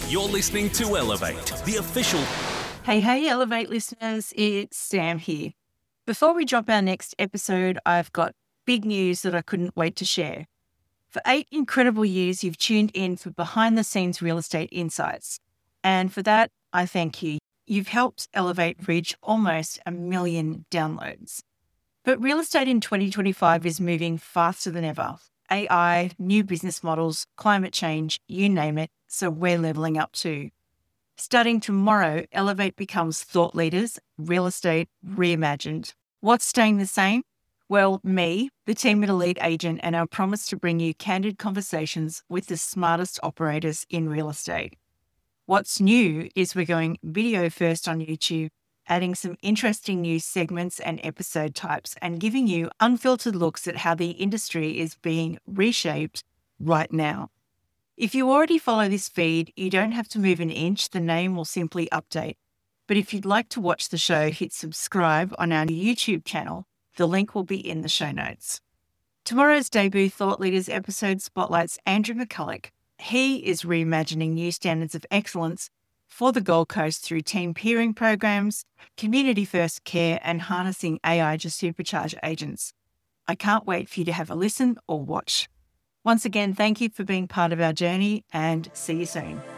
You're listening to Elevate, the official. Hey, Elevate listeners, it's Sam here. Before we drop our next episode, I've got big news that I couldn't wait to share. For 8 incredible years, you've tuned in for behind-the-scenes real estate insights. And for that, I thank you. You've helped Elevate reach almost 1 million downloads. But real estate in 2025 is moving faster than ever. AI, new business models, climate change, you name it, so we're leveling up too. Starting tomorrow, Elevate becomes thought leaders, real estate reimagined. What's staying the same? Well, me, the team at Elite Agent, and our promise to bring you candid conversations with the smartest operators in real estate. What's new is we're going video first on YouTube, adding some interesting new segments and episode types, and giving you unfiltered looks at how the industry is being reshaped right now. If you already follow this feed, you don't have to move an inch, the name will simply update. But if you'd like to watch the show, hit subscribe on our YouTube channel. The link will be in the show notes. Tomorrow's debut Thought Leaders episode spotlights Andrew McCulloch. He is reimagining new standards of excellence for the Gold Coast through team peering programs, community-first care, and harnessing AI to supercharge agents. I can't wait for you to have a listen or watch. Once again, thank you for being part of our journey and see you soon.